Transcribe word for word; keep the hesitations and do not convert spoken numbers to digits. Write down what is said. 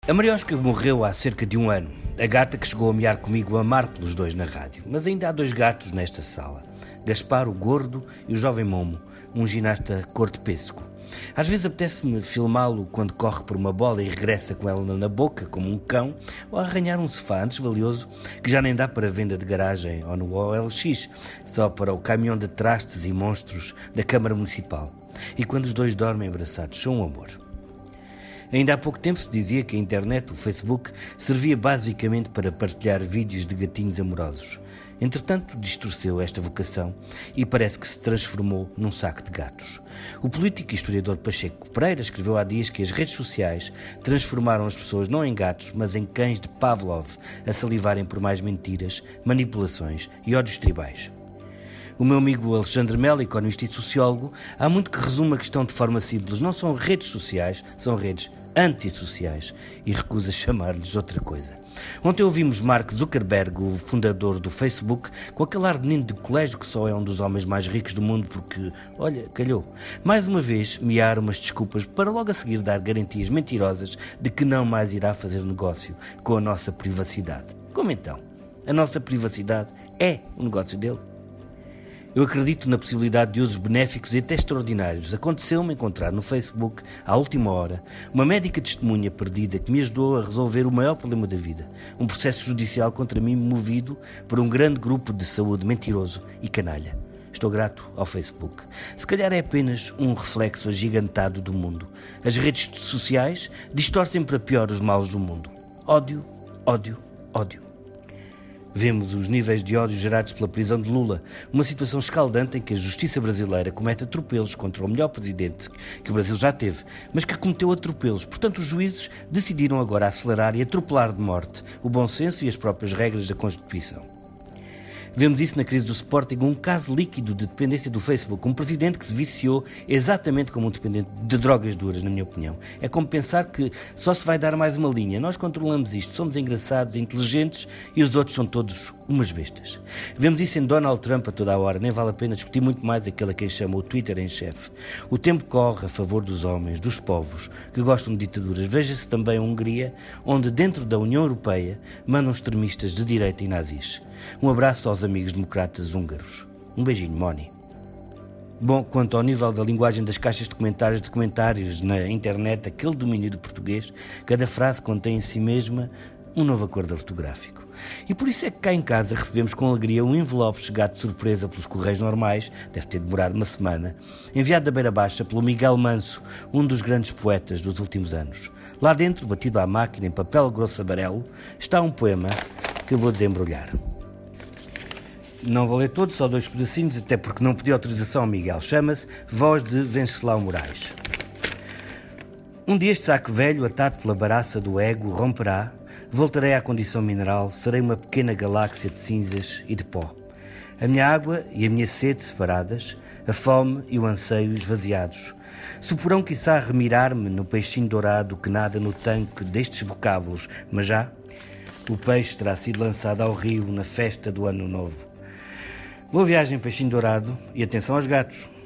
A Mariosca morreu há cerca de um ano. A gata que chegou a mear comigo a amar pelos dois na rádio. Mas ainda há dois gatos nesta sala. Gaspar, o gordo, e o jovem Momo, um ginasta cor de pêssego. Às vezes apetece-me filmá-lo quando corre por uma bola e regressa com ela na boca, como um cão, ou a arranhar um sofá antes valioso que já nem dá para venda de garagem ou no O L X, só para o caminhão de trastes e monstros da Câmara Municipal. E quando os dois dormem abraçados, são um amor. Ainda há pouco tempo se dizia que a internet, o Facebook, servia basicamente para partilhar vídeos de gatinhos amorosos. Entretanto, distorceu esta vocação e parece que se transformou num saco de gatos. O político e historiador Pacheco Pereira escreveu há dias que as redes sociais transformaram as pessoas não em gatos, mas em cães de Pavlov, a salivarem por mais mentiras, manipulações e ódios tribais. O meu amigo Alexandre Melo, economista e sociólogo, há muito que resume a questão de forma simples. Não são redes sociais, são redes antissociais, e recusa chamar-lhes outra coisa. Ontem ouvimos Mark Zuckerberg, o fundador do Facebook, com aquele ar de menino de colégio que só é um dos homens mais ricos do mundo porque, olha, calhou. Mais uma vez, mear umas desculpas para logo a seguir dar garantias mentirosas de que não mais irá fazer negócio com a nossa privacidade. Como então? A nossa privacidade é o negócio dele? Eu acredito na possibilidade de usos benéficos e até extraordinários. Aconteceu-me encontrar no Facebook, à última hora, uma médica testemunha perdida que me ajudou a resolver o maior problema da vida. Um processo judicial contra mim movido por um grande grupo de saúde mentiroso e canalha. Estou grato ao Facebook. Se calhar é apenas um reflexo agigantado do mundo. As redes sociais distorcem para pior os males do mundo. Ódio, ódio, ódio. Vemos os níveis de ódio gerados pela prisão de Lula, uma situação escaldante em que a justiça brasileira comete atropelos contra o melhor presidente que o Brasil já teve, mas que cometeu atropelos. Portanto, os juízes decidiram agora acelerar e atropelar de morte o bom senso e as próprias regras da Constituição. Vemos isso na crise do Sporting, um caso líquido de dependência do Facebook, um presidente que se viciou exatamente como um dependente de drogas duras, na minha opinião. É como pensar que só se vai dar mais uma linha. Nós controlamos isto, somos engraçados, inteligentes e os outros são todos umas bestas. Vemos isso em Donald Trump a toda a hora, nem vale a pena discutir muito mais aquele a quem chama o Twitter em chefe. O tempo corre a favor dos homens, dos povos, que gostam de ditaduras. Veja-se também a Hungria, onde dentro da União Europeia mandam extremistas de direita e nazis. Um abraço aos amigos democratas húngaros. Um beijinho, Moni. Bom, quanto ao nível da linguagem das caixas de comentários de comentários na internet, aquele domínio do português, cada frase contém em si mesma um novo acordo ortográfico. E por isso é que cá em casa recebemos com alegria um envelope chegado de surpresa pelos correios normais, deve ter demorado uma semana, enviado da Beira Baixa pelo Miguel Manso, um dos grandes poetas dos últimos anos. Lá dentro, batido à máquina em papel grosso amarelo, está um poema que eu vou desembrulhar. Não vou ler todo, só dois pedacinhos, até porque não pedi autorização ao Miguel. Chama-se Voz de Venceslau Moraes. Um dia este saco velho, atado pela baraça do ego, romperá, voltarei à condição mineral, serei uma pequena galáxia de cinzas e de pó. A minha água e a minha sede separadas, a fome e o anseio esvaziados, suporão quiçá remirar-me no peixinho dourado que nada no tanque destes vocábulos, mas já o peixe terá sido lançado ao rio na festa do Ano Novo. Boa viagem, peixinho dourado, e atenção aos gatos.